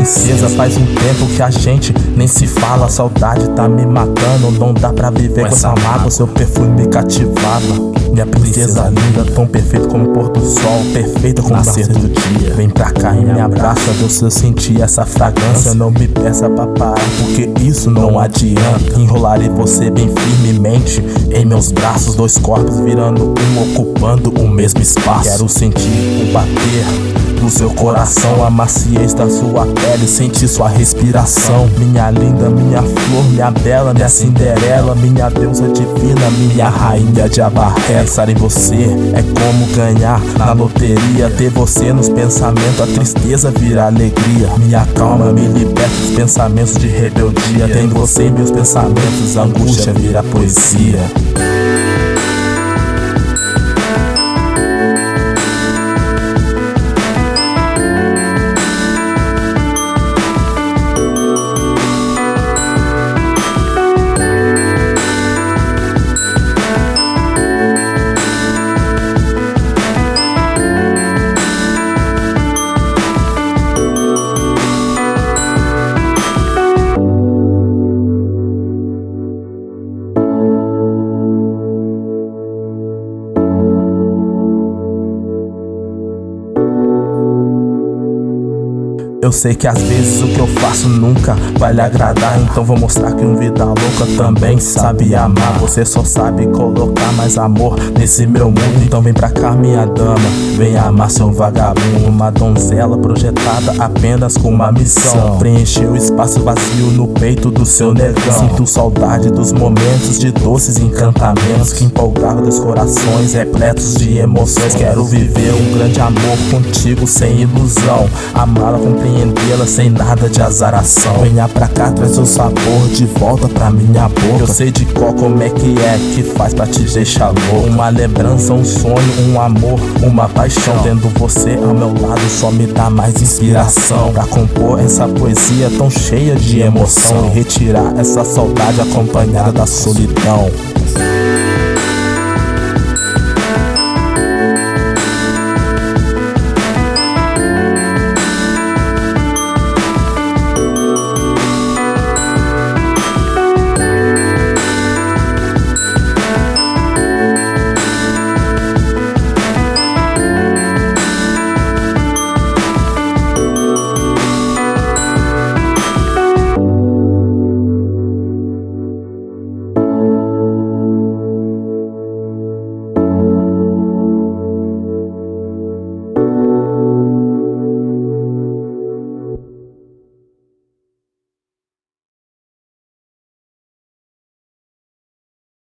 princesa, faz um tempo que a gente nem se fala. A saudade tá me matando, não dá pra viver com essa mágoa. Seu perfume me cativava. Minha princesa linda, tão perfeita como o pôr do sol, perfeita como o nascer do dia. Vem pra cá e me abraça, se eu sentir essa fragrância. Não me peça pra parar, porque isso não adianta. Enrolarei você bem firmemente em meus braços, dois corpos virando um, ocupando o mesmo espaço. Quero sentir o bater do seu coração, a maciez da sua pele, sentir sua respiração. Minha linda, minha flor, minha bela, minha Cinderela, minha deusa divina, minha rainha de Abarré. Pensar em você é como ganhar na loteria. Ter você nos pensamentos, a tristeza vira alegria. Minha calma me liberta dos pensamentos de rebeldia. Tendo você em meus pensamentos, a angústia vira poesia. Eu sei que às vezes o que eu faço nunca vai lhe agradar, então vou mostrar que um vida louca também sabe amar. Você só sabe colocar mais amor nesse meu mundo, então vem pra cá minha dama, vem amar seu vagabundo. Uma donzela projetada apenas com uma missão: preencher o espaço vazio no peito do seu negão. Sinto saudade dos momentos de doces encantamentos que empolgavam dois corações repletos de emoções. Quero viver um grande amor contigo sem ilusão, amá-la, compreendê-la sem nada de azaração. Venha pra cá, traz seu sabor de volta pra minha boca. Eu sei de qual como é que faz pra te deixar louco. Uma lembrança, um sonho, um amor, uma paixão. Tendo você ao meu lado só me dá mais inspiração pra compor essa poesia tão cheia de emoção e retirar essa saudade acompanhada da solidão.